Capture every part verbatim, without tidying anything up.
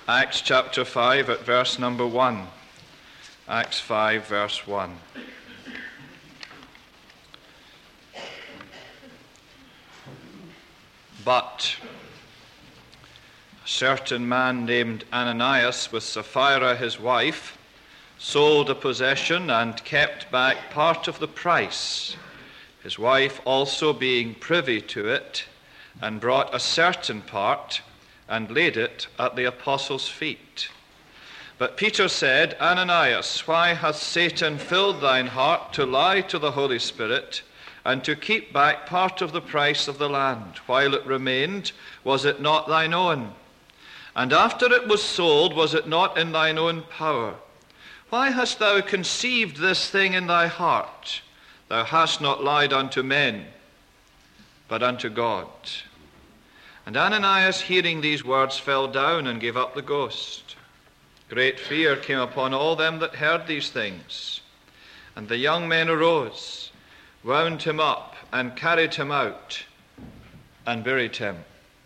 Acts chapter five at verse number one. Acts five verse one. But a certain man named Ananias with Sapphira his wife sold a possession and kept back part of the price, his wife also being privy to it, and brought a certain part and laid it at the apostles' feet. But Peter said, Ananias, why hath Satan filled thine heart to lie to the Holy Spirit and to keep back part of the price of the land? While it remained, was it not thine own? And after it was sold, was it not in thine own power? Why hast thou conceived this thing in thy heart? Thou hast not lied unto men, but unto God. And Ananias, hearing these words, fell down and gave up the ghost. Great fear came upon all them that heard these things. And the young men arose, wound him up, and carried him out, and buried him.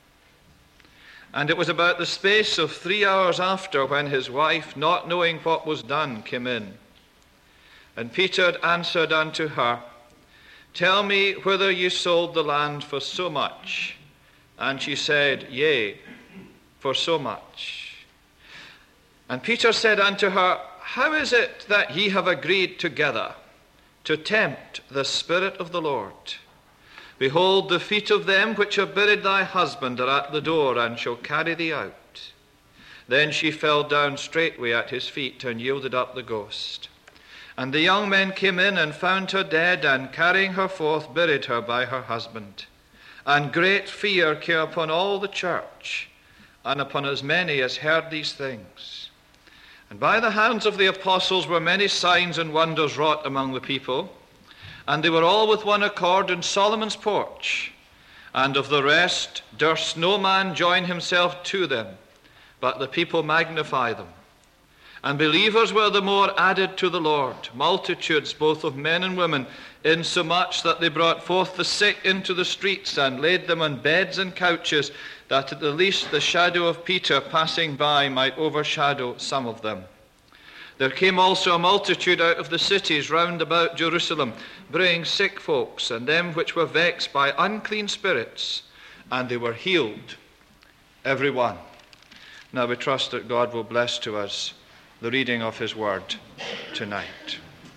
And it was about the space of three hours after, when his wife, not knowing what was done, came in. And Peter answered unto her, Tell me whither ye sold the land for so much. And she said, Yea, for so much. And Peter said unto her, How is it that ye have agreed together to tempt the Spirit of the Lord? Behold, the feet of them which have buried thy husband are at the door, and shall carry thee out. Then she fell down straightway at his feet, and yielded up the ghost. And the young men came in, and found her dead, and carrying her forth, buried her by her husband. And great fear came upon all the church, and upon as many as heard these things. And by the hands of the apostles were many signs and wonders wrought among the people. And they were all with one accord in Solomon's porch. And of the rest durst no man join himself to them, but the people magnify them. And believers were the more added to the Lord, multitudes both of men and women, insomuch that they brought forth the sick into the streets, and laid them on beds and couches, that at the least the shadow of Peter passing by might overshadow some of them. There came also a multitude out of the cities round about Jerusalem, bringing sick folks, and them which were vexed by unclean spirits, and they were healed, every one. Now we trust that God will bless to us the reading of his word tonight.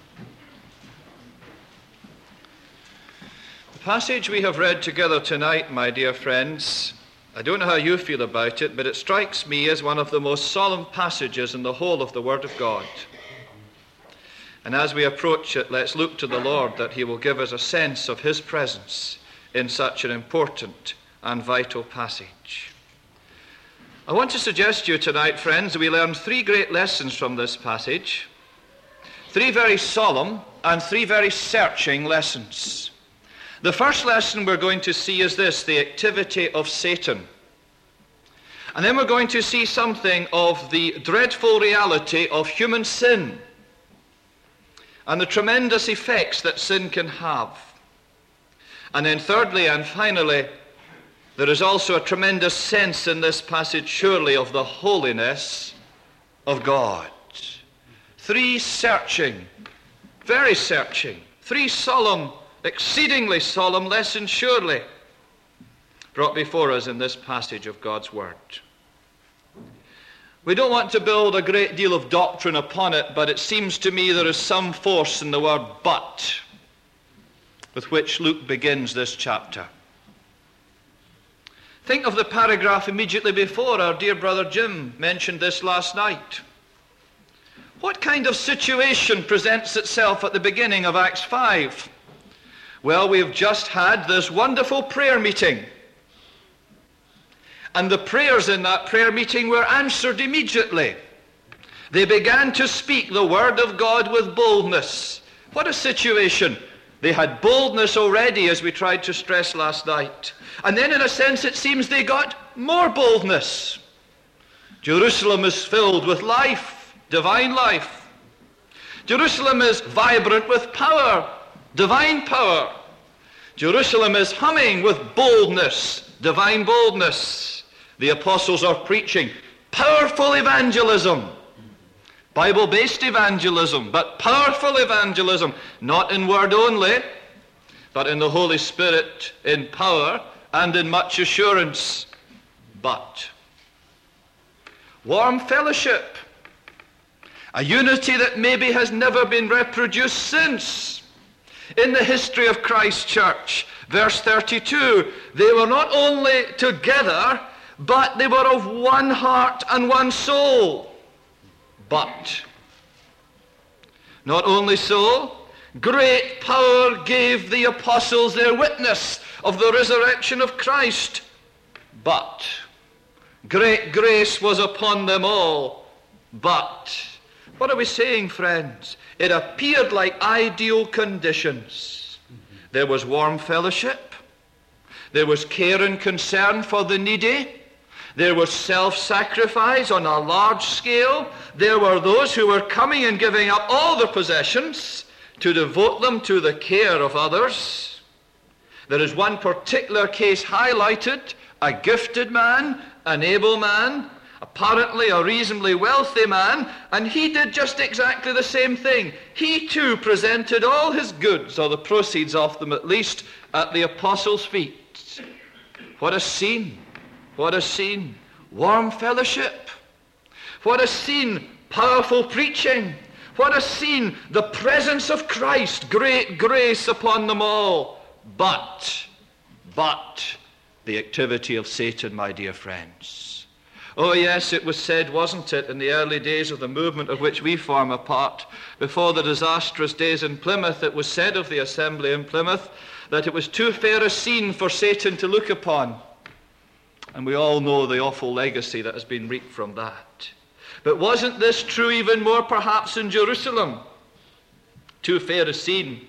The passage we have read together tonight, my dear friends, I don't know how you feel about it, but it strikes me as one of the most solemn passages in the whole of the Word of God. And as we approach it, let's look to the Lord that he will give us a sense of his presence in such an important and vital passage. I want to suggest to you tonight, friends, that we learn three great lessons from this passage. Three very solemn and three very searching lessons. The first lesson we're going to see is this, the activity of Satan. And then we're going to see something of the dreadful reality of human sin and the tremendous effects that sin can have. And then thirdly and finally, there is also a tremendous sense in this passage, surely, of the holiness of God. Three searching, very searching, three solemn, exceedingly solemn lessons, surely, brought before us in this passage of God's Word. We don't want to build a great deal of doctrine upon it, but it seems to me there is some force in the word but, with which Luke begins this chapter. Think of the paragraph immediately before. Our dear brother Jim mentioned this last night. What kind of situation presents itself at the beginning of Acts five? Well, we've just had this wonderful prayer meeting. And the prayers in that prayer meeting were answered immediately. They began to speak the word of God with boldness. What a situation. They had boldness already, as we tried to stress last night. And then, in a sense, it seems they got more boldness. Jerusalem is filled with life, divine life. Jerusalem is vibrant with power, divine power. Jerusalem is humming with boldness, divine boldness. The apostles are preaching powerful evangelism. Bible-based evangelism, but powerful evangelism, not in word only, but in the Holy Spirit, in power, and in much assurance. But warm fellowship, a unity that maybe has never been reproduced since in the history of Christ's church. Verse thirty-two, they were not only together, but they were of one heart and one soul. But, not only so, great power gave the apostles their witness of the resurrection of Christ. But, great grace was upon them all. But, what are we saying, friends? It appeared like ideal conditions. There was warm fellowship. There was care and concern for the needy. There was self-sacrifice on a large scale. There were those who were coming and giving up all their possessions to devote them to the care of others. There is one particular case highlighted, a gifted man, an able man, apparently a reasonably wealthy man, and he did just exactly the same thing. He too presented all his goods, or the proceeds of them at least, at the apostles' feet. What a scene! What a scene. Warm fellowship. What a scene. Powerful preaching. What a scene. The presence of Christ. Great grace upon them all. But, but, the activity of Satan, my dear friends. Oh yes, it was said, wasn't it, in the early days of the movement of which we form a part, before the disastrous days in Plymouth, it was said of the assembly in Plymouth that it was too fair a scene for Satan to look upon. And we all know the awful legacy that has been reaped from that. But wasn't this true even more perhaps in Jerusalem? Too fair a scene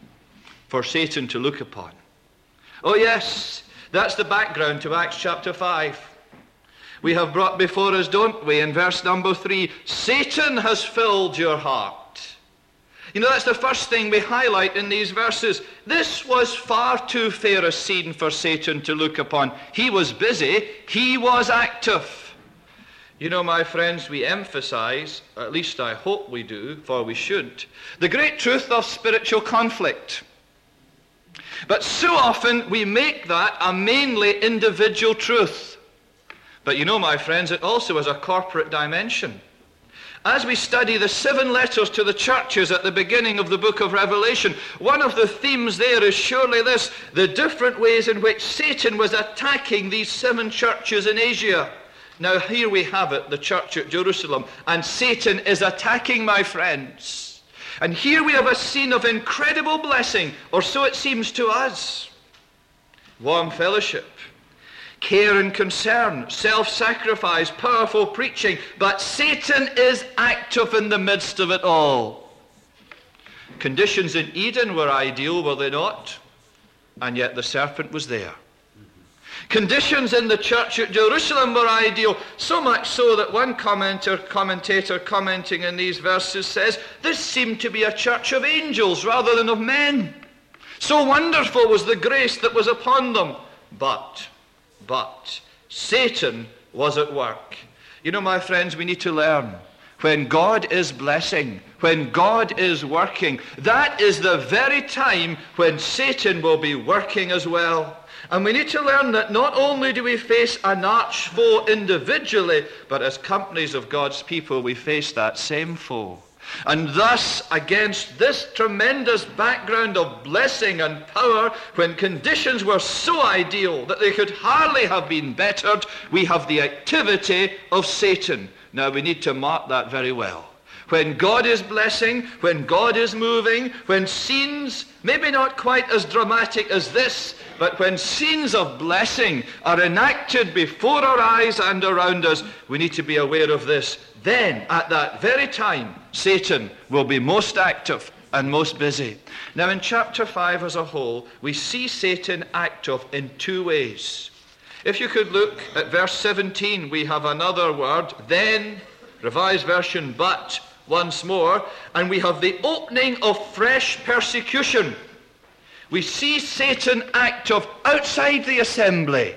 for Satan to look upon. Oh yes, that's the background to Acts chapter five. We have brought before us, don't we, in verse number three, Satan has filled your heart. You know, that's the first thing we highlight in these verses. This was far too fair a scene for Satan to look upon. He was busy. He was active. You know, my friends, we emphasize, at least I hope we do, for we should, the great truth of spiritual conflict. But so often we make that a mainly individual truth. But you know, my friends, it also has a corporate dimension. As we study the seven letters to the churches at the beginning of the book of Revelation, one of the themes there is surely this: the different ways in which Satan was attacking these seven churches in Asia. Now here we have it, the church at Jerusalem, and Satan is attacking, my friends. And here we have a scene of incredible blessing, or so it seems to us. Warm fellowship, care and concern, self-sacrifice, powerful preaching, but Satan is active in the midst of it all. Conditions in Eden were ideal, were they not? And yet the serpent was there. Conditions in the church at Jerusalem were ideal, so much so that one commentator, commentator commenting in these verses says, this seemed to be a church of angels rather than of men. So wonderful was the grace that was upon them. But But Satan was at work. You know, my friends, we need to learn. When God is blessing, when God is working, that is the very time when Satan will be working as well. And we need to learn that not only do we face an arch foe individually, but as companies of God's people, we face that same foe. And thus, against this tremendous background of blessing and power, when conditions were so ideal that they could hardly have been bettered, we have the activity of Satan. Now, we need to mark that very well. When God is blessing, when God is moving, when scenes, maybe not quite as dramatic as this, but when scenes of blessing are enacted before our eyes and around us, we need to be aware of this. Then, at that very time, Satan will be most active and most busy. Now, in chapter five as a whole, we see Satan active in two ways. If you could look at verse seventeen, we have another word, then, Revised Version, but, once more, and we have the opening of fresh persecution. We see Satan active outside the assembly,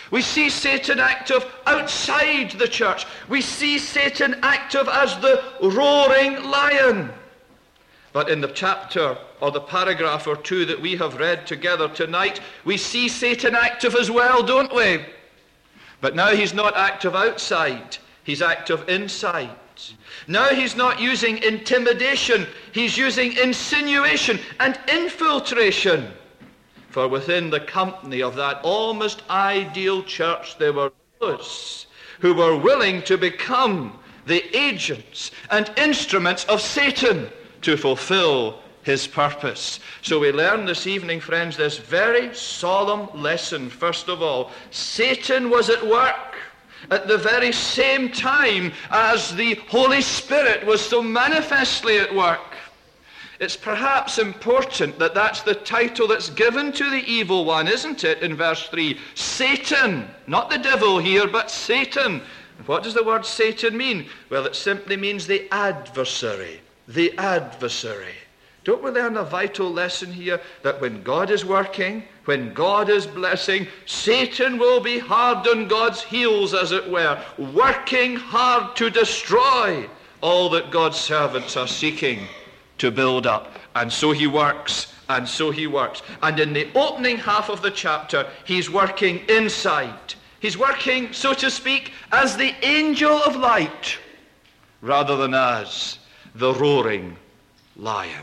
We see Satan active outside the church. We see Satan active as the roaring lion. But in the chapter or the paragraph or two that we have read together tonight, we see Satan active as well, don't we? But now he's not active outside, he's active inside. Now he's not using intimidation, he's using insinuation and infiltration. For within the company of that almost ideal church, there were those who were willing to become the agents and instruments of Satan to fulfill his purpose. So we learn this evening, friends, this very solemn lesson. First of all, Satan was at work at the very same time as the Holy Spirit was so manifestly at work. It's perhaps important that that's the title that's given to the evil one, isn't it, in verse three? Satan, not the devil here, but Satan. What does the word Satan mean? Well, it simply means the adversary, the adversary. Don't we learn a vital lesson here that when God is working, when God is blessing, Satan will be hard on God's heels, as it were, working hard to destroy all that God's servants are seeking to build up. And so he works, and so he works. And in the opening half of the chapter, he's working inside. He's working, so to speak, as the angel of light, rather than as the roaring lion.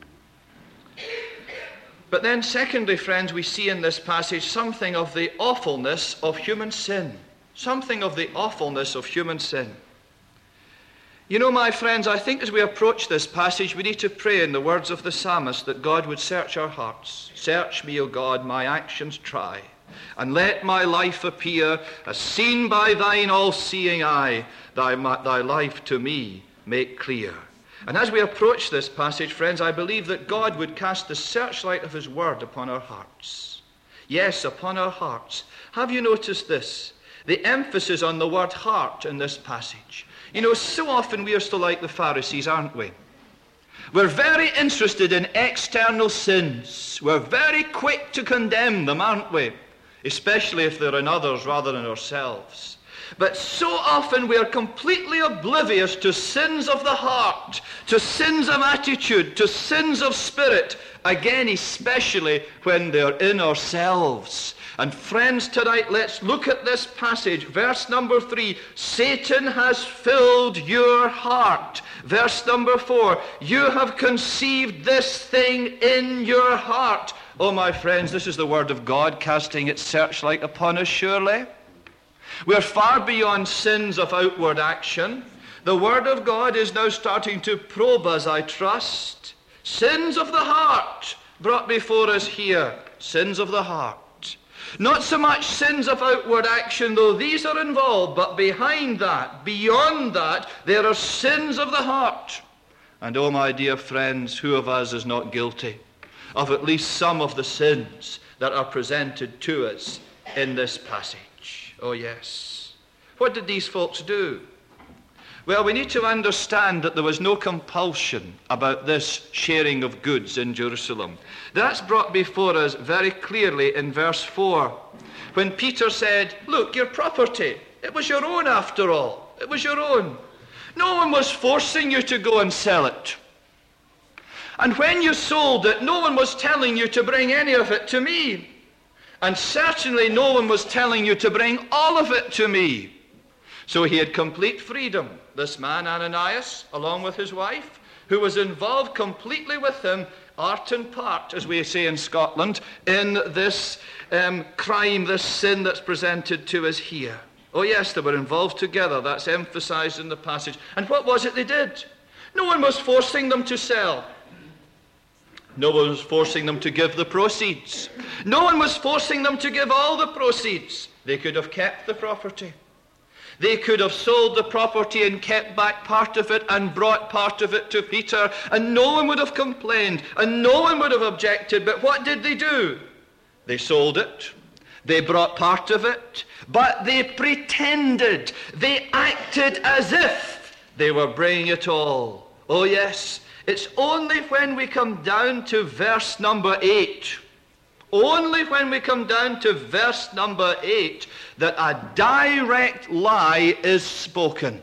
But then secondly, friends, we see in this passage something of the awfulness of human sin. Something of the awfulness of human sin. You know, my friends, I think as we approach this passage, we need to pray in the words of the psalmist that God would search our hearts. Search me, O God, my actions try, and let my life appear as seen by thine all-seeing eye, thy, thy life to me make clear. And as we approach this passage, friends, I believe that God would cast the searchlight of his word upon our hearts. Yes, upon our hearts. Have you noticed this? The emphasis on the word heart in this passage. You know, so often we are still like the Pharisees, aren't we? We're very interested in external sins. We're very quick to condemn them, aren't we? Especially if they're in others rather than ourselves. But so often we are completely oblivious to sins of the heart, to sins of attitude, to sins of spirit, again especially when they're in ourselves. And friends, tonight let's look at this passage, verse number three. Satan has filled your heart. Verse number four, you have conceived this thing in your heart. Oh, my friends, this is the word of God casting its searchlight upon us, surely. We're far beyond sins of outward action. The word of God is now starting to probe us, I trust. Sins of the heart brought before us here. Sins of the heart. Not so much sins of outward action, though these are involved, but behind that, beyond that, there are sins of the heart. And oh, my dear friends, who of us is not guilty of at least some of the sins that are presented to us in this passage? Oh, yes. What did these folks do? Well, we need to understand that there was no compulsion about this sharing of goods in Jerusalem. That's brought before us very clearly in verse four, when Peter said, look, your property, it was your own after all. It was your own. No one was forcing you to go and sell it. And when you sold it, no one was telling you to bring any of it to me. And certainly no one was telling you to bring all of it to me. So he had complete freedom, this man Ananias, along with his wife, who was involved completely with him, art and part, as we say in Scotland, in this um, crime, this sin that's presented to us here. Oh yes, they were involved together. That's emphasized in the passage. And what was it they did? No one was forcing them to sell. No one was forcing them to give the proceeds. No one was forcing them to give all the proceeds. They could have kept the property. They could have sold the property and kept back part of it and brought part of it to Peter, and no one would have complained, and no one would have objected. But what did they do? They sold it. They brought part of it, but they pretended. They acted as if they were bringing it all. Oh yes, it's only when we come down to verse number eight, Only when we come down to verse number eight that a direct lie is spoken.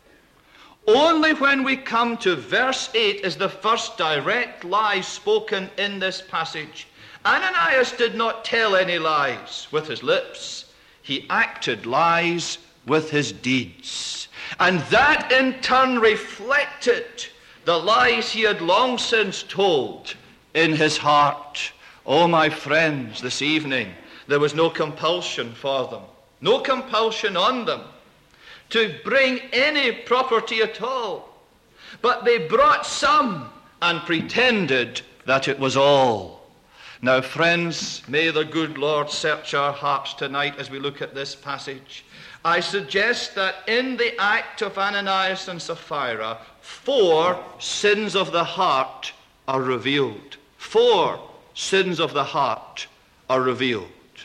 Only when we come to verse eight is the first direct lie spoken in this passage. Ananias did not tell any lies with his lips. He acted lies with his deeds. And that in turn reflected the lies he had long since told in his heart. Oh, my friends, this evening, there was no compulsion for them, no compulsion on them to bring any property at all. But they brought some and pretended that it was all. Now, friends, may the good Lord search our hearts tonight as we look at this passage. I suggest that in the act of Ananias and Sapphira, four sins of the heart are revealed. Four sins of the heart are revealed.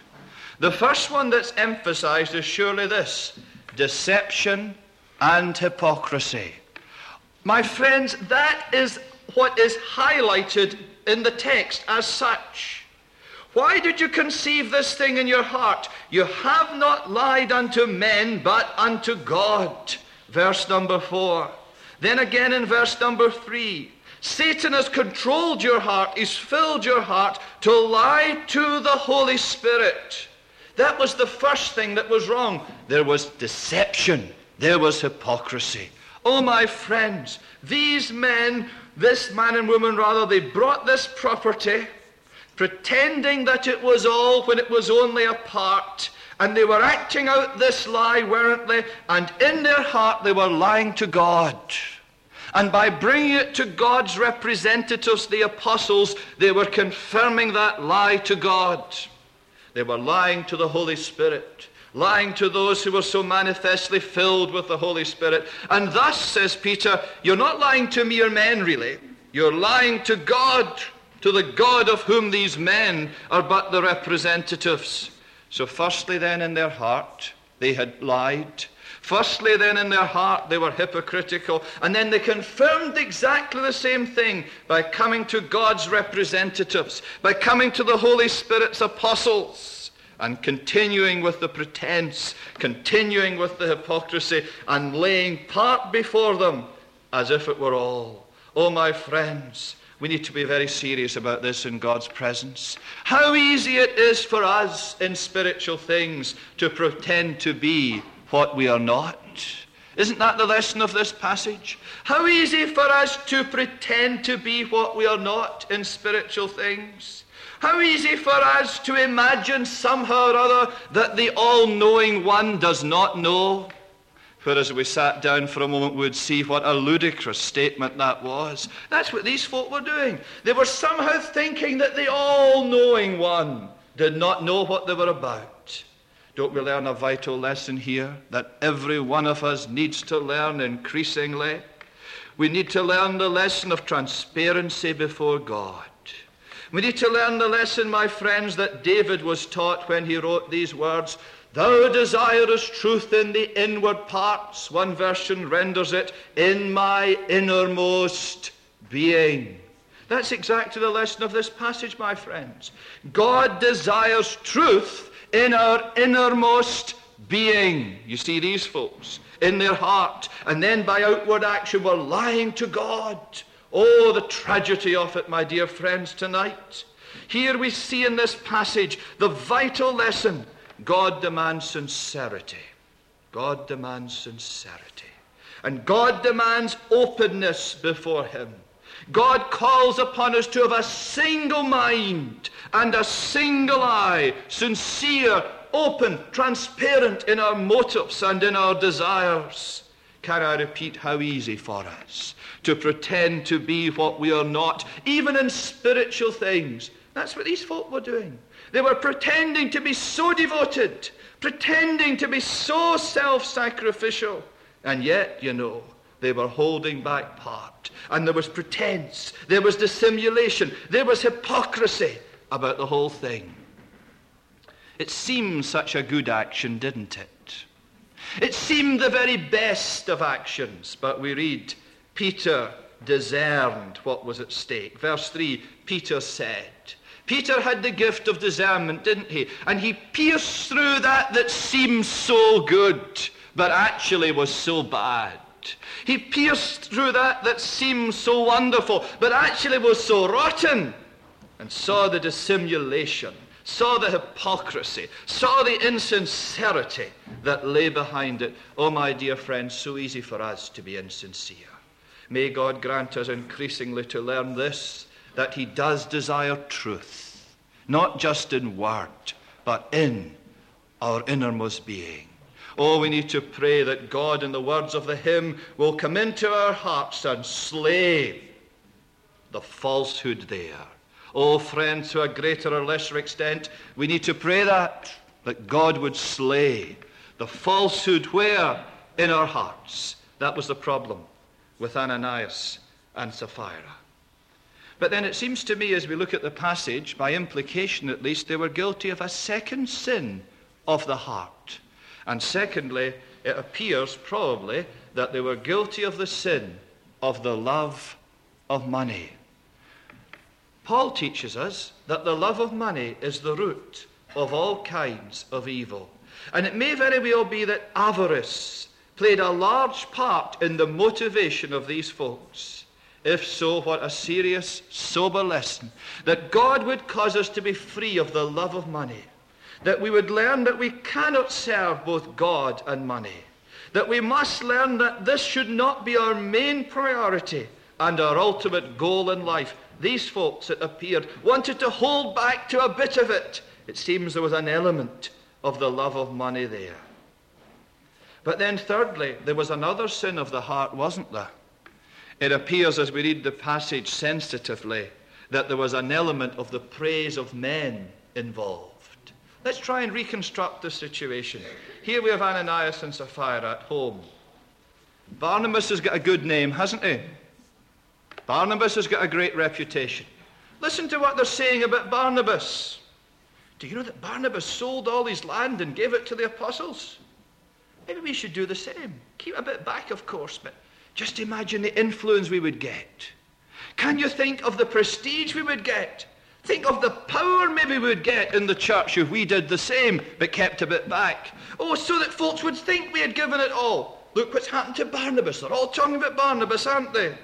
The first one that's emphasized is surely this: deception and hypocrisy. My friends, that is what is highlighted in the text as such. Why did you conceive this thing in your heart? You have not lied unto men, but unto God. Verse number four. Then again in verse number three. Satan has controlled your heart, he's filled your heart to lie to the Holy Spirit. That was the first thing that was wrong. There was deception. There was hypocrisy. Oh, my friends, these men, this man and woman rather, they brought this property, pretending that it was all when it was only a part. And they were acting out this lie, weren't they? And in their heart they were lying to God. And by bringing it to God's representatives, the apostles, they were confirming that lie to God. They were lying to the Holy Spirit, lying to those who were so manifestly filled with the Holy Spirit. And thus, says Peter, you're not lying to mere men, really. You're lying to God, to the God of whom these men are but the representatives. So firstly then in their heart, they had lied. Firstly then in their heart, they were hypocritical. And then they confirmed exactly the same thing by coming to God's representatives, by coming to the Holy Spirit's apostles, and continuing with the pretense, continuing with the hypocrisy, and laying part before them as if it were all. Oh, my friends, we need to be very serious about this in God's presence. How easy it is for us in spiritual things to pretend to be what we are not. Isn't that the lesson of this passage? How easy for us to pretend to be what we are not in spiritual things. How easy for us to imagine somehow or other that the all-knowing one does not know. Whereas if we sat down for a moment, we would see what a ludicrous statement that was. That's what these folk were doing. They were somehow thinking that the all-knowing one did not know what they were about. Don't we learn a vital lesson here that every one of us needs to learn increasingly? We need to learn the lesson of transparency before God. We need to learn the lesson, my friends, that David was taught when he wrote these words, "Thou desirest truth in the inward parts." One version renders it, "in my innermost being." That's exactly the lesson of this passage, my friends. God desires truth in our innermost being. You see these folks in their heart, and then by outward action were lying to God. Oh, the tragedy of it, my dear friends, tonight. Here we see in this passage the vital lesson. God demands sincerity. God demands sincerity. And God demands openness before him. God calls upon us to have a single mind and a single eye, sincere, open, transparent in our motives and in our desires. Can I repeat, how easy for us to pretend to be what we are not, even in spiritual things. That's what these folk were doing. They were pretending to be so devoted, pretending to be so self-sacrificial, and yet, you know, they were holding back part. And there was pretense, there was dissimulation, there was hypocrisy about the whole thing. It seemed such a good action, didn't it? It seemed the very best of actions, but we read, Peter discerned what was at stake. Verse three, Peter said, Peter had the gift of discernment, didn't he? And he pierced through that that seemed so good, but actually was so bad. He pierced through that that seemed so wonderful, but actually was so rotten, and saw the dissimulation, saw the hypocrisy, saw the insincerity that lay behind it. Oh, my dear friends, so easy for us to be insincere. May God grant us increasingly to learn this, that he does desire truth, not just in word, but in our innermost being. Oh, we need to pray that God, in the words of the hymn, will come into our hearts and slay the falsehood there. Oh, friends, to a greater or lesser extent, we need to pray that, that God would slay the falsehood where? In our hearts. That was the problem with Ananias and Sapphira. But then it seems to me, as we look at the passage, by implication at least, they were guilty of a second sin of the heart. And secondly, it appears probably that they were guilty of the sin of the love of money. Paul teaches us that the love of money is the root of all kinds of evil. And it may very well be that avarice played a large part in the motivation of these folks. If so, what a serious, sober lesson. That God would cause us to be free of the love of money. That we would learn that we cannot serve both God and money. That we must learn that this should not be our main priority and our ultimate goal in life. These folks, it appeared, wanted to hold back to a bit of it. It seems there was an element of the love of money there. But then thirdly, there was another sin of the heart, wasn't there? It appears, as we read the passage sensitively, that there was an element of the praise of men involved. Let's try and reconstruct the situation. Here we have Ananias and Sapphira at home. Barnabas has got a good name, hasn't he? Barnabas has got a great reputation. Listen to what they're saying about Barnabas. Do you know that Barnabas sold all his land and gave it to the apostles? Maybe we should do the same. Keep a bit back, of course, but just imagine the influence we would get. Can you think of the prestige we would get? Think of the power maybe we would get in the church if we did the same, but kept a bit back. Oh, so that folks would think we had given it all. Look what's happened to Barnabas. They're all talking about Barnabas, aren't they?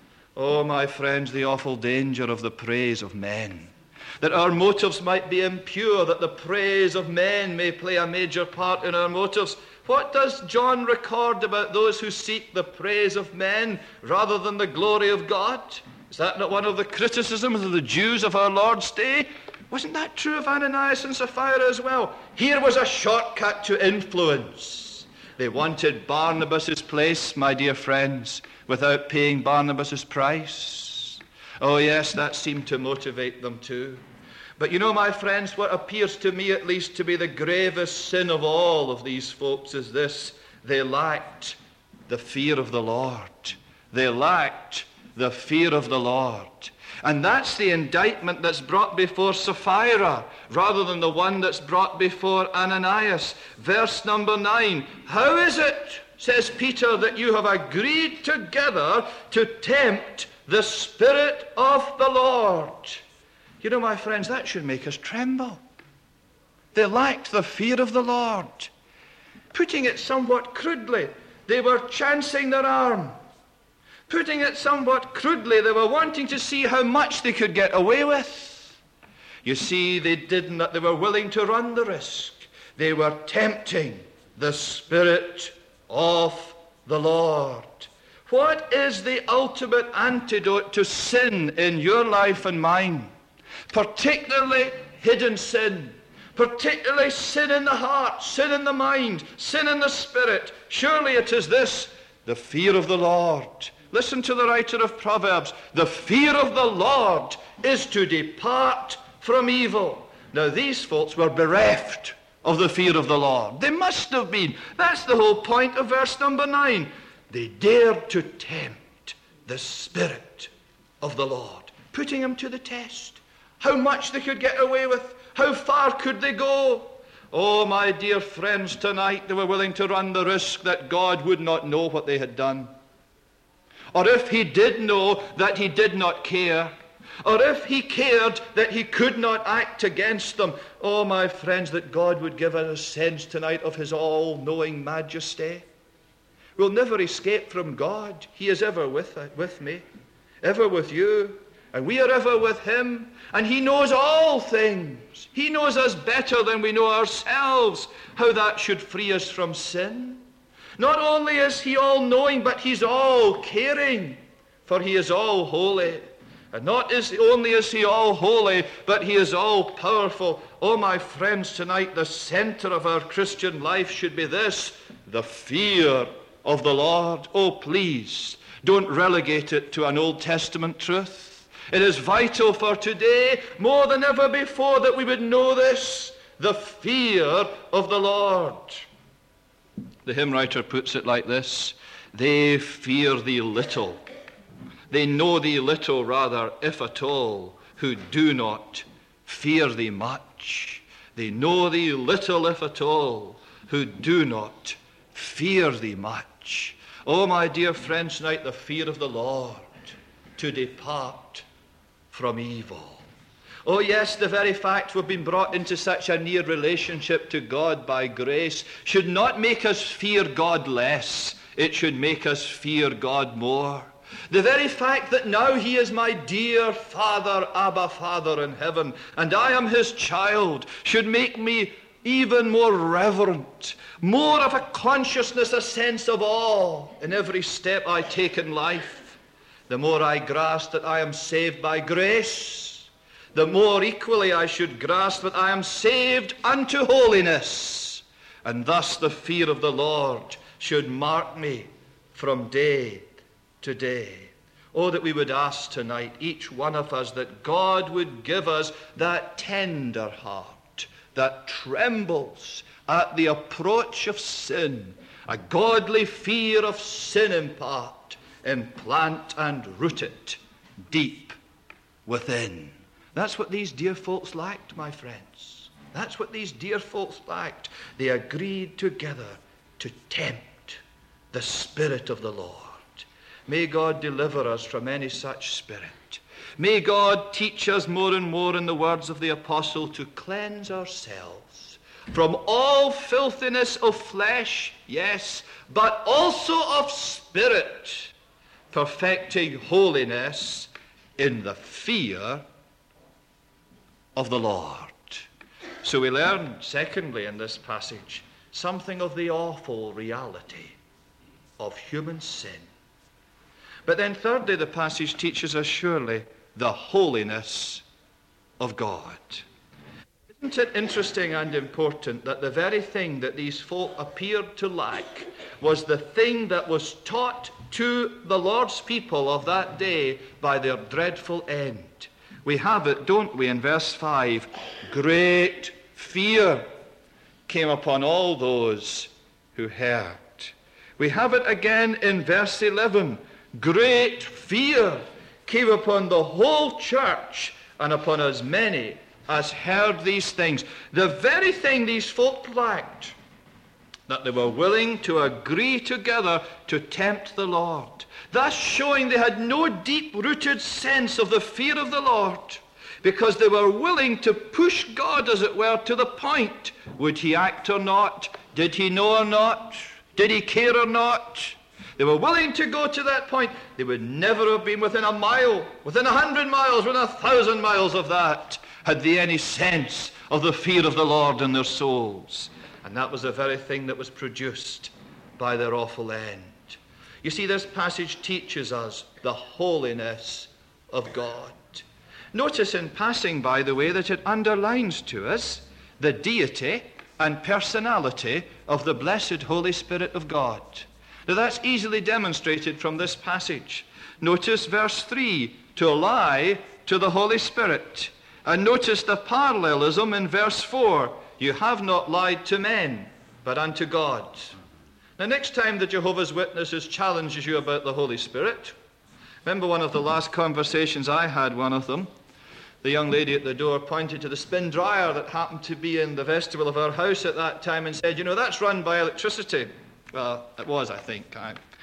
Oh, my friends, the awful danger of the praise of men. That our motives might be impure, that the praise of men may play a major part in our motives. What does John record about those who seek the praise of men rather than the glory of God? Is that not one of the criticisms of the Jews of our Lord's day? Wasn't that true of Ananias and Sapphira as well? Here was a shortcut to influence. They wanted Barnabas' place, my dear friends, without paying Barnabas' price. Oh yes, that seemed to motivate them too. But you know, my friends, what appears to me at least to be the gravest sin of all of these folks is this: they lacked the fear of the Lord. They lacked the fear of the Lord. And that's the indictment that's brought before Sapphira rather than the one that's brought before Ananias. Verse number nine. How is it, says Peter, that you have agreed together to tempt the Spirit of the Lord? You know, my friends, that should make us tremble. They lacked the fear of the Lord. Putting it somewhat crudely, they were chancing their arm. Putting it somewhat crudely, they were wanting to see how much they could get away with. You see, they didn't, that they were willing to run the risk. They were tempting the Spirit of the Lord. What is the ultimate antidote to sin in your life and mine? Particularly hidden sin. Particularly sin in the heart, sin in the mind, sin in the spirit. Surely it is this, the fear of the Lord. Listen to the writer of Proverbs. The fear of the Lord is to depart from evil. Now these folks were bereft of the fear of the Lord. They must have been. That's the whole point of verse number nine. They dared to tempt the Spirit of the Lord, putting him to the test. How much they could get away with. How far could they go? Oh, my dear friends, tonight they were willing to run the risk that God would not know what they had done. Or if he did know, that he did not care. or if he cared that he could not act against them. Oh, my friends, that God would give us a sense tonight of his all-knowing majesty. We'll never escape from God. He is ever with, with me, ever with you, and we are ever with him, and he knows all things. He knows us better than we know ourselves. How that should free us from sin. Not only is he all-knowing, but he's all-caring, for he is all-holy. And not is, only is he all-holy, but he is all-powerful. Oh, my friends, tonight the center of our Christian life should be this: the fear of the Lord. Oh, please, don't relegate it to an Old Testament truth. It is vital for today, more than ever before, that we would know this: the fear of the Lord. The hymn writer puts it like this: they fear thee little. They know thee little, rather, if at all, who do not fear thee much. They know thee little, if at all, who do not fear thee much. Oh, my dear friends, tonight the fear of the Lord, to depart from evil. Oh yes, the very fact we've been brought into such a near relationship to God by grace should not make us fear God less. It should make us fear God more. The very fact that now he is my dear Father, Abba Father in heaven, and I am his child, should make me even more reverent, more of a consciousness, a sense of awe in every step I take in life. The more I grasp that I am saved by grace, the more equally I should grasp that I am saved unto holiness. And thus the fear of the Lord should mark me from day to day. Oh, that we would ask tonight, each one of us, that God would give us that tender heart that trembles at the approach of sin, a godly fear of sin impart, implant and root it deep within. That's what these dear folks lacked, my friends. That's what these dear folks lacked. They agreed together to tempt the Spirit of the Lord. May God deliver us from any such spirit. May God teach us more and more, in the words of the apostle, to cleanse ourselves from all filthiness of flesh, yes, but also of spirit, perfecting holiness in the fear of the Lord. So we learn, secondly, in this passage, something of the awful reality of human sin. But then thirdly, the passage teaches us surely the holiness of God. Isn't it interesting and important that the very thing that these folk appeared to lack was the thing that was taught to the Lord's people of that day by their dreadful end? We have it, don't we, in verse five. Great fear came upon all those who heard. We have it again in verse eleven. Great fear came upon the whole church and upon as many as heard these things. The very thing these folk lacked, that they were willing to agree together to tempt the Lord, thus showing they had no deep-rooted sense of the fear of the Lord, because they were willing to push God, as it were, to the point. Would he act or not? Did he know or not? Did he care or not? They were willing to go to that point. They would never have been within a mile, within a hundred miles, within a thousand miles of that, had they any sense of the fear of the Lord in their souls. And that was the very thing that was produced by their awful end. You see, this passage teaches us the holiness of God. Notice in passing, by the way, that it underlines to us the deity and personality of the blessed Holy Spirit of God. Now that's easily demonstrated from this passage. Notice verse three, to lie to the Holy Spirit. And notice the parallelism in verse four, you have not lied to men, but unto God. Now next time the Jehovah's Witnesses challenges you about the Holy Spirit, remember one of the last conversations I had, one of them, the young lady at the door pointed to the spin dryer that happened to be in the vestibule of our house at that time and said, you know, that's run by electricity. Well, it was, I think. I,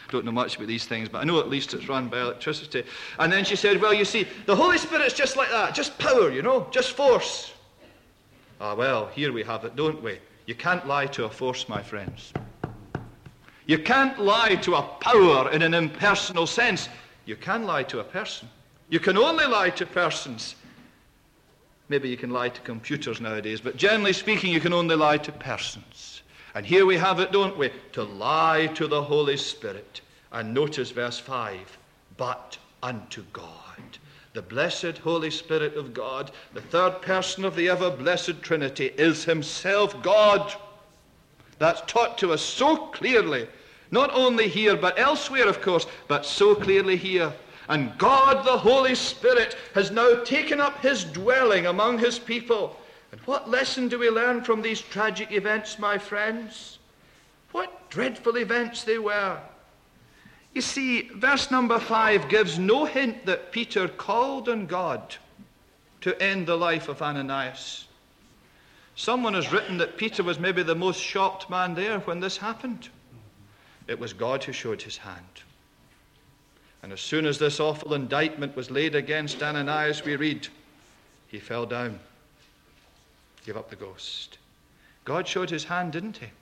Don't know much about these things, but I know at least it's run by electricity. And then she said, well, you see, the Holy Spirit's just like that, just power, you know, just force. Ah, well, here we have it, don't we? You can't lie to a force, my friends. You can't lie to a power in an impersonal sense. You can lie to a person. You can only lie to persons. Maybe you can lie to computers nowadays, but generally speaking, you can only lie to persons. And here we have it, don't we? To lie to the Holy Spirit. And notice verse five, but unto God. The blessed Holy Spirit of God, the third person of the ever-blessed Trinity, is himself God. That's taught to us so clearly, not only here, but elsewhere, of course, but so clearly here. And God, the Holy Spirit, has now taken up his dwelling among his people. And what lesson do we learn from these tragic events, my friends? What dreadful events they were. You see, verse number five gives no hint that Peter called on God to end the life of Ananias. Someone has written that Peter was maybe the most shocked man there when this happened. It was God who showed his hand. And as soon as this awful indictment was laid against Ananias, we read, he fell down, gave up the ghost. God showed his hand, didn't he?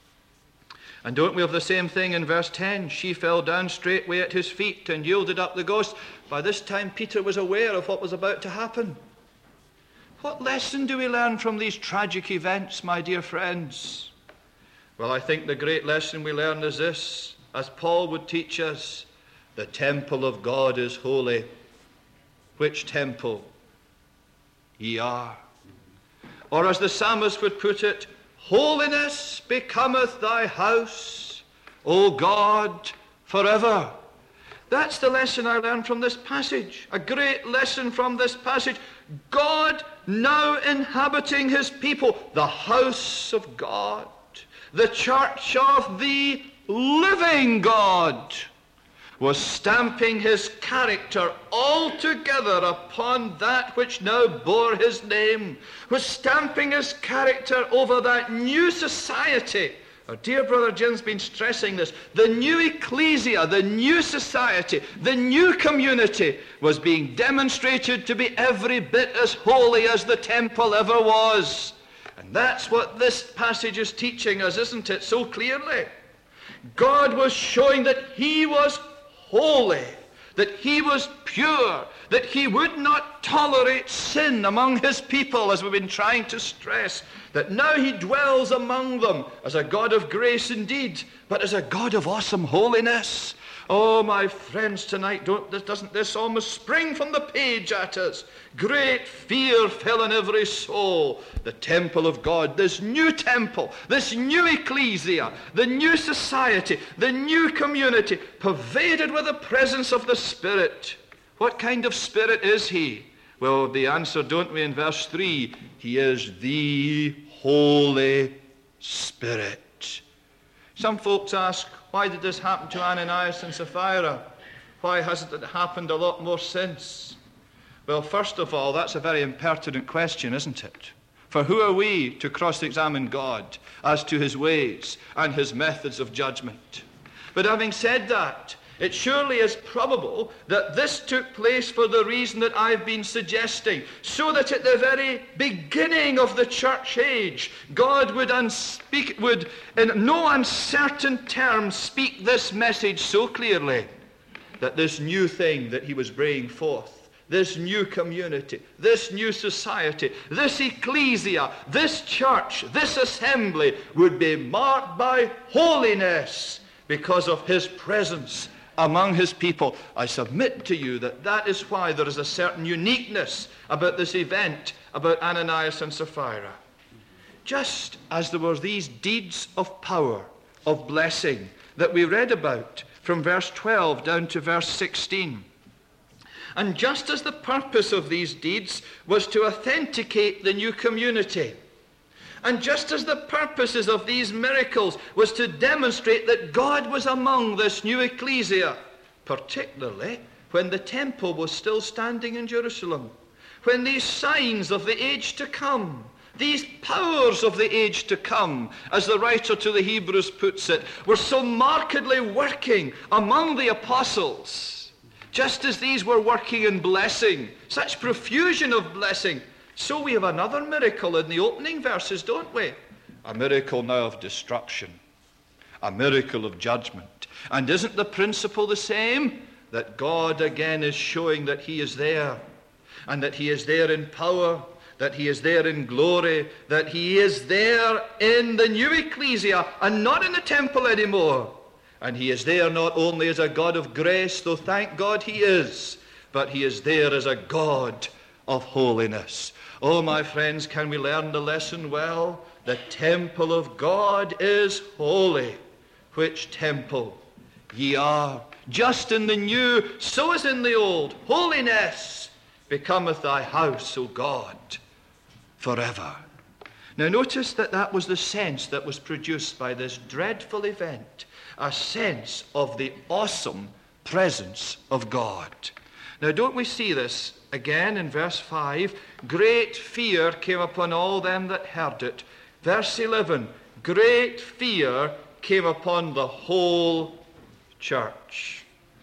And don't we have the same thing in verse ten? She fell down straightway at his feet and yielded up the ghost. By this time, Peter was aware of what was about to happen. What lesson do we learn from these tragic events, my dear friends? Well, I think the great lesson we learn is this, as Paul would teach us, the temple of God is holy. Which temple? Ye are. Or as the psalmist would put it, holiness becometh thy house, O God, forever. That's the lesson I learned from this passage. A great lesson from this passage. God now inhabiting his people, the house of God, the church of the living God, was stamping his character altogether upon that which now bore his name, was stamping his character over that new society. Our dear brother Jim's been stressing this. The new ecclesia, the new society, the new community was being demonstrated to be every bit as holy as the temple ever was. And that's what this passage is teaching us, isn't it, so clearly? God was showing that he was holy, that he was pure, that he would not tolerate sin among his people, as we've been trying to stress, that now he dwells among them as a God of grace indeed, but as a God of awesome holiness. Oh, my friends, tonight, don't, doesn't this almost spring from the page at us? Great fear fell on every soul. The temple of God, this new temple, this new ecclesia, the new society, the new community, pervaded with the presence of the Spirit. What kind of Spirit is he? Well, the answer, don't we, in verse three? He is the Holy Spirit. Some folks ask, why did this happen to Ananias and Sapphira? Why hasn't it happened a lot more since? Well, first of all, that's a very impertinent question, isn't it? For who are we to cross-examine God as to his ways and his methods of judgment? But having said that, it surely is probable that this took place for the reason that I've been suggesting, so that at the very beginning of the church age, God would, unspeak, would in no uncertain terms speak this message so clearly, that this new thing that he was bringing forth, this new community, this new society, this ecclesia, this church, this assembly would be marked by holiness because of his presence among his people. I submit to you that that is why there is a certain uniqueness about this event, about Ananias and Sapphira. Just as there were these deeds of power, of blessing, that we read about from verse twelve down to verse sixteen. And just as the purpose of these deeds was to authenticate the new community, and just as the purposes of these miracles was to demonstrate that God was among this new ecclesia, particularly when the temple was still standing in Jerusalem, when these signs of the age to come, These powers of the age to come, as the writer to the Hebrews puts it, were so markedly working among the apostles. Just as these were working in blessing, such profusion of blessing, so we have another miracle in the opening verses, don't we? A miracle now of destruction, a miracle of judgment. And isn't the principle the same? That God again is showing that he is there, and that he is there in power, that he is there in glory, that he is there in the new ecclesia and not in the temple anymore. And he is there not only as a God of grace, though thank God he is, but he is there as a God of holiness. Oh, my friends, can we learn the lesson well? The temple of God is holy. Which temple ye are. Just in the new, so as in the old. Holiness becometh thy house, O God, forever. Now notice that that was the sense that was produced by this dreadful event. A sense of the awesome presence of God. Now don't we see this again in verse five? Great fear came upon all them that heard it. Verse eleven, great fear came upon the whole church.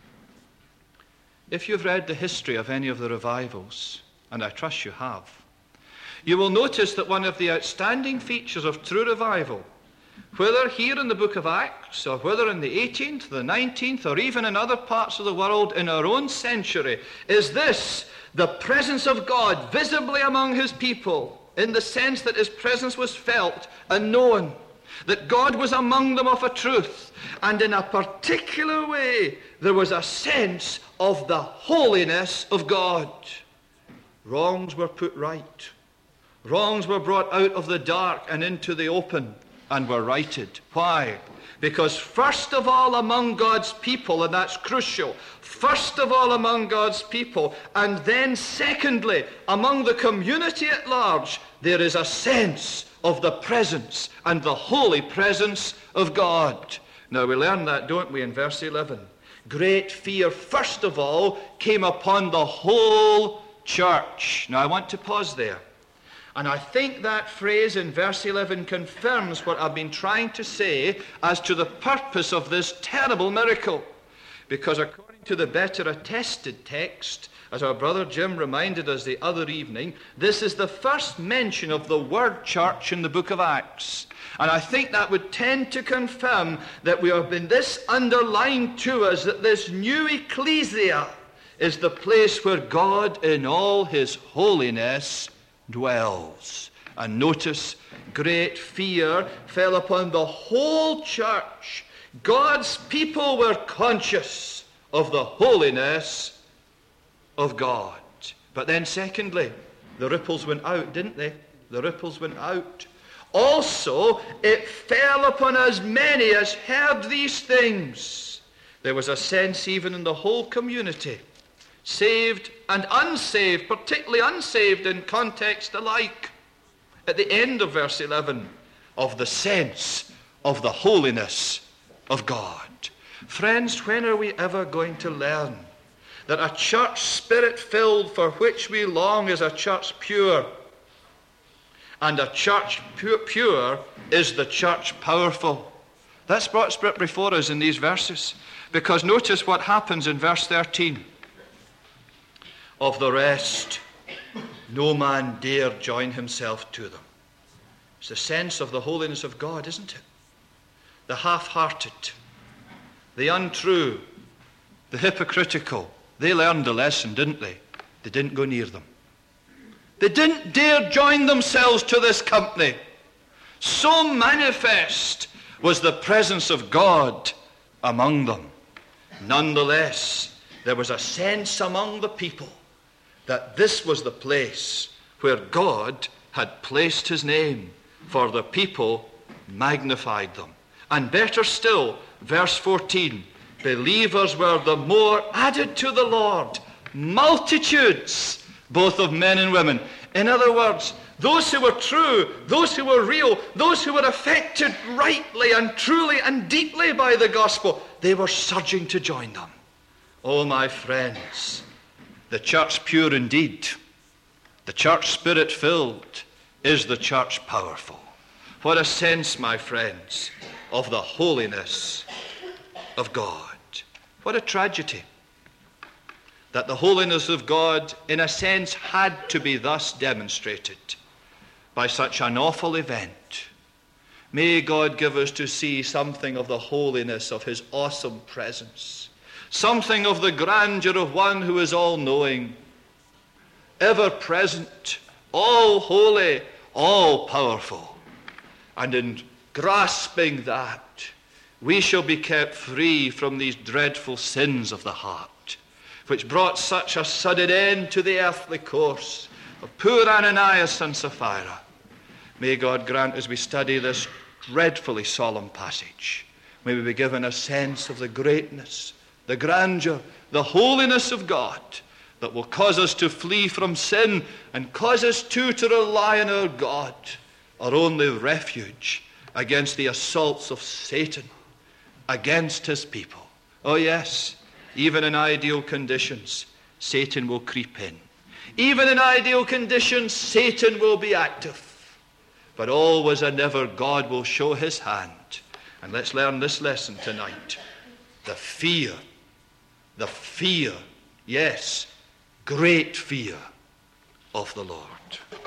If you've read the history of any of the revivals, and I trust you have, you will notice that one of the outstanding features of true revival, whether here in the book of Acts, or whether in the eighteenth, the nineteenth, or even in other parts of the world in our own century, is this: the presence of God visibly among his people, in the sense that his presence was felt and known, that God was among them of a truth, and in a particular way there was a sense of the holiness of God. Wrongs were put right. Wrongs were brought out of the dark and into the open and were righted. Why? Because first of all among God's people, and that's crucial, first of all among God's people, and then secondly among the community at large, there is a sense of the presence and the holy presence of God. Now we learn that, don't we, in verse eleven. Great fear, first of all, came upon the whole church. Now I want to pause there. And I think that phrase in verse eleven confirms what I've been trying to say as to the purpose of this terrible miracle. Because according to the better attested text, as our brother Jim reminded us the other evening, this is the first mention of the word church in the book of Acts. And I think that would tend to confirm that we have been this underlined to us, that this new ecclesia is the place where God in all his holiness dwells. And notice, great fear fell upon the whole church. God's people were conscious of the holiness of God. But then secondly, the ripples went out, didn't they? The ripples went out. Also, it fell upon as many as heard these things. There was a sense even in the whole community, saved and unsaved, particularly unsaved in context alike, at the end of verse eleven, of the sense of the holiness of God. Friends, when are we ever going to learn that a church spirit-filled for which we long is a church pure, and a church pure, pure is the church powerful? That's brought before us in these verses, because notice what happens in verse thirteen. Of the rest, no man dare join himself to them. It's the sense of the holiness of God, isn't it? The half-hearted, the untrue, the hypocritical, they learned a lesson, didn't they? They didn't go near them. They didn't dare join themselves to this company. So manifest was the presence of God among them. Nonetheless, there was a sense among the people that this was the place where God had placed his name, for the people magnified them. And better still, verse fourteen, believers were the more added to the Lord, multitudes, both of men and women. In other words, those who were true, those who were real, those who were affected rightly and truly and deeply by the gospel, they were surging to join them. Oh, my friends, the church pure indeed, the church spirit-filled, is the church powerful. What a sense, my friends, of the holiness of God. What a tragedy that the holiness of God, in a sense, had to be thus demonstrated by such an awful event. May God give us to see something of the holiness of his awesome presence, something of the grandeur of one who is all-knowing, ever-present, all-holy, all-powerful. And in grasping that, we shall be kept free from these dreadful sins of the heart, which brought such a sudden end to the earthly course of poor Ananias and Sapphira. May God grant, as we study this dreadfully solemn passage, may we be given a sense of the greatness, the grandeur, the holiness of God that will cause us to flee from sin and cause us too to rely on our God, our only refuge against the assaults of Satan against his people. Oh yes, even in ideal conditions, Satan will creep in. Even in ideal conditions, Satan will be active. But always and ever, God will show his hand. And let's learn this lesson tonight. The fear, the fear, yes, great fear of the Lord.